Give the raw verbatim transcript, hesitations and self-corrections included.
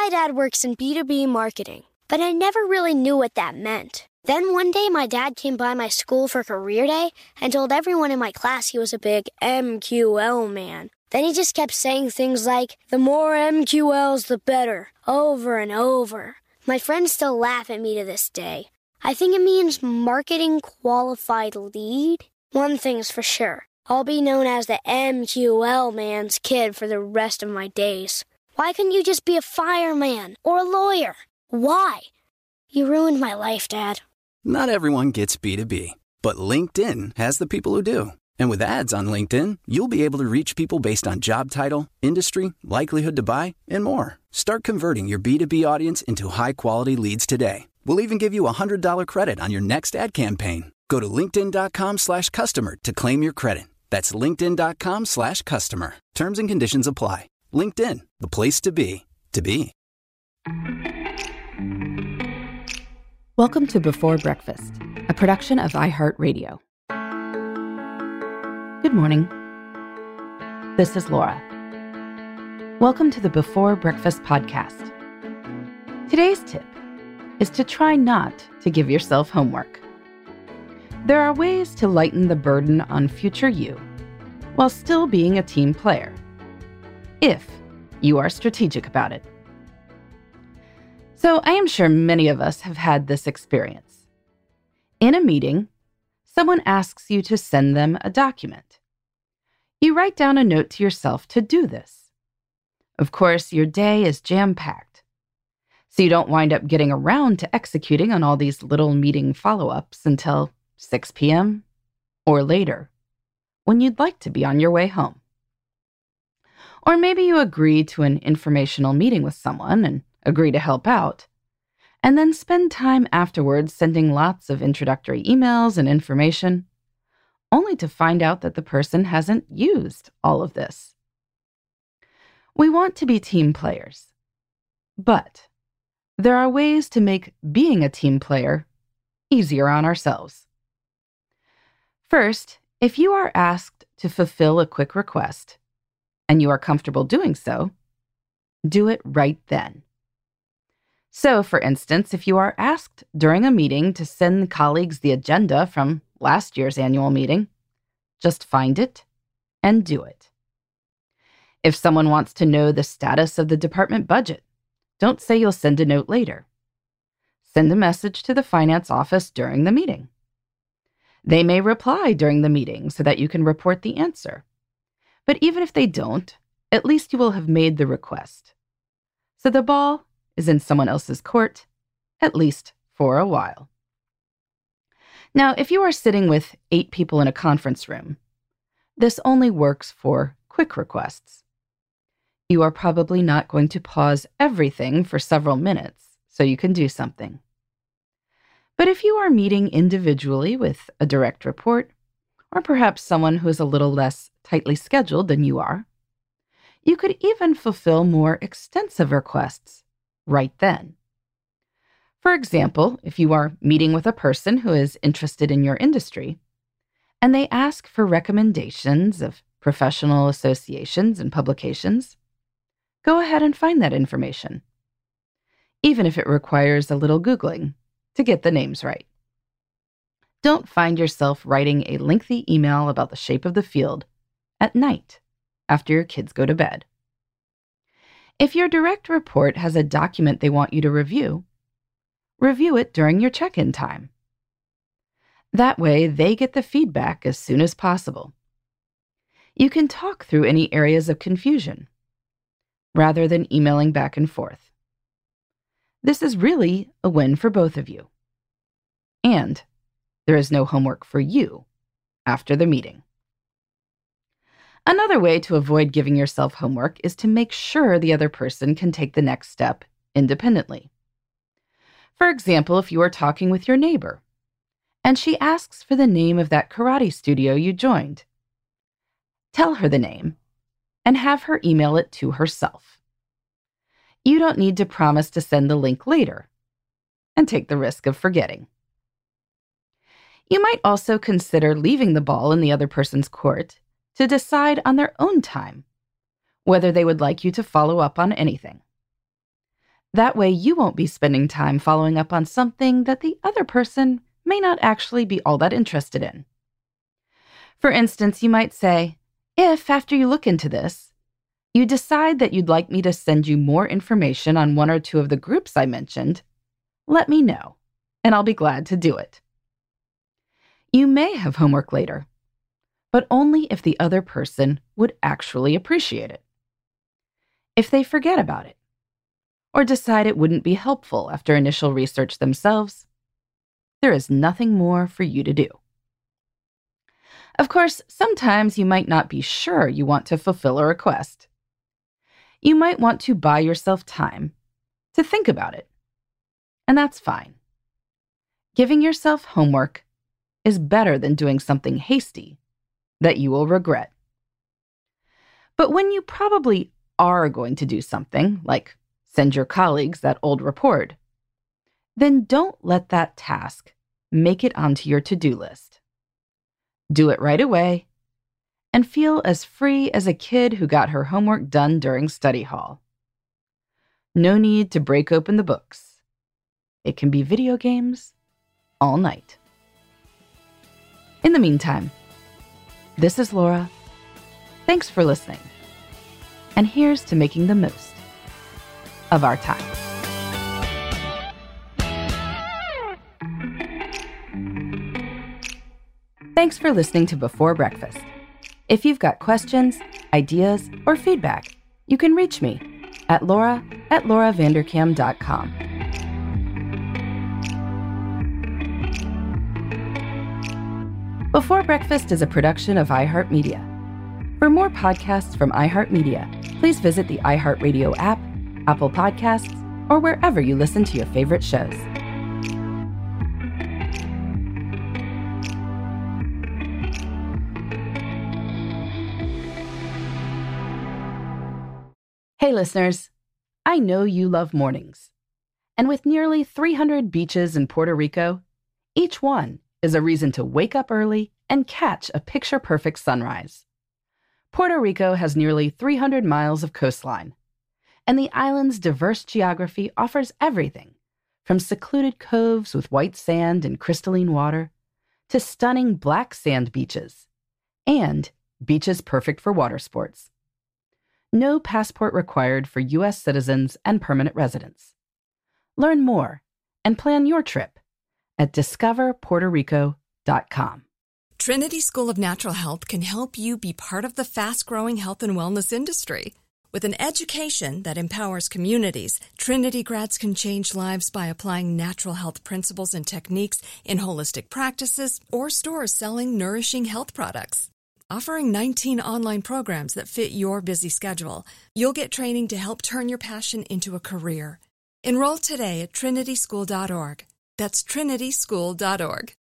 My dad works in B two B marketing, but I never really knew what that meant. Then one day my dad came by my school for career day and told everyone in my class he was a big M Q L man. Then he just kept saying things like, the more M Q Ls, the better, over and over. My friends still laugh at me to this day. I think it means marketing qualified lead. One thing's for sure. I'll be known as the M Q L man's kid for the rest of my days. Why couldn't you just be a fireman or a lawyer? Why? You ruined my life, Dad. Not everyone gets B two B, but LinkedIn has the people who do. And with ads on LinkedIn, you'll be able to reach people based on job title, industry, likelihood to buy, and more. Start converting your B two B audience into high-quality leads today. We'll even give you a one hundred dollars credit on your next ad campaign. Go to linkedin.com slash customer to claim your credit. That's linkedin.com slash customer. Terms and conditions apply. LinkedIn, the place to be, to be. Welcome to Before Breakfast, a production of iHeartRadio. Good morning. This is Laura. Welcome to the Before Breakfast podcast. Today's tip is to try not to give yourself homework. There are ways to lighten the burden on future you while still being a team player, if you are strategic about it. So I am sure many of us have had this experience. In a meeting, someone asks you to send them a document. You write down a note to yourself to do this. Of course, your day is jam-packed, so you don't wind up getting around to executing on all these little meeting follow-ups until six p.m. or later, when you'd like to be on your way home. Or maybe you agree to an informational meeting with someone and agree to help out, and then spend time afterwards sending lots of introductory emails and information, only to find out that the person hasn't used all of this. We want to be team players, but there are ways to make being a team player easier on ourselves. First, if you are asked to fulfill a quick request, and you are comfortable doing so, do it right then. So, for instance, if you are asked during a meeting to send colleagues the agenda from last year's annual meeting, just find it and do it. If someone wants to know the status of the department budget, don't say you'll send a note later. Send a message to the finance office during the meeting. They may reply during the meeting so that you can report the answer. But even if they don't, at least you will have made the request. So the ball is in someone else's court, at least for a while. Now, if you are sitting with eight people in a conference room, this only works for quick requests. You are probably not going to pause everything for several minutes so you can do something. But if you are meeting individually with a direct report, or perhaps someone who is a little less tightly scheduled than you are, you could even fulfill more extensive requests right then. For example, if you are meeting with a person who is interested in your industry, and they ask for recommendations of professional associations and publications, go ahead and find that information, even if it requires a little Googling to get the names right. Don't find yourself writing a lengthy email about the shape of the field at night after your kids go to bed. If your direct report has a document they want you to review, review it during your check-in time. That way, they get the feedback as soon as possible. You can talk through any areas of confusion, rather than emailing back and forth. This is really a win for both of you. And there is no homework for you after the meeting. Another way to avoid giving yourself homework is to make sure the other person can take the next step independently. For example, if you are talking with your neighbor, and she asks for the name of that karate studio you joined, tell her the name and have her email it to herself. You don't need to promise to send the link later and take the risk of forgetting. You might also consider leaving the ball in the other person's court to decide on their own time whether they would like you to follow up on anything. That way you won't be spending time following up on something that the other person may not actually be all that interested in. For instance, you might say, if, after you look into this, you decide that you'd like me to send you more information on one or two of the groups I mentioned, let me know, and I'll be glad to do it. You may have homework later, but only if the other person would actually appreciate it. If they forget about it, or decide it wouldn't be helpful after initial research themselves, there is nothing more for you to do. Of course, sometimes you might not be sure you want to fulfill a request. You might want to buy yourself time to think about it, and that's fine. Giving yourself homework is better than doing something hasty that you will regret. But when you probably are going to do something, like send your colleagues that old report, then don't let that task make it onto your to-do list. Do it right away and feel as free as a kid who got her homework done during study hall. No need to break open the books. It can be video games all night. In the meantime, this is Laura. Thanks for listening. And here's to making the most of our time. Thanks for listening to Before Breakfast. If you've got questions, ideas, or feedback, you can reach me at laura at laura vanderkam dot com. Before Breakfast is a production of iHeartMedia. For more podcasts from iHeartMedia, please visit the iHeartRadio app, Apple Podcasts, or wherever you listen to your favorite shows. Hey listeners, I know you love mornings. And with nearly three hundred beaches in Puerto Rico, each one is a reason to wake up early and catch a picture-perfect sunrise. Puerto Rico has nearly three hundred miles of coastline, and the island's diverse geography offers everything from secluded coves with white sand and crystalline water to stunning black sand beaches and beaches perfect for water sports. No passport required for U S citizens and permanent residents. Learn more and plan your trip at discover puerto rico dot com. Trinity School of Natural Health can help you be part of the fast-growing health and wellness industry. With an education that empowers communities, Trinity grads can change lives by applying natural health principles and techniques in holistic practices or stores selling nourishing health products. Offering nineteen online programs that fit your busy schedule, you'll get training to help turn your passion into a career. Enroll today at trinity school dot org. That's trinity school dot org.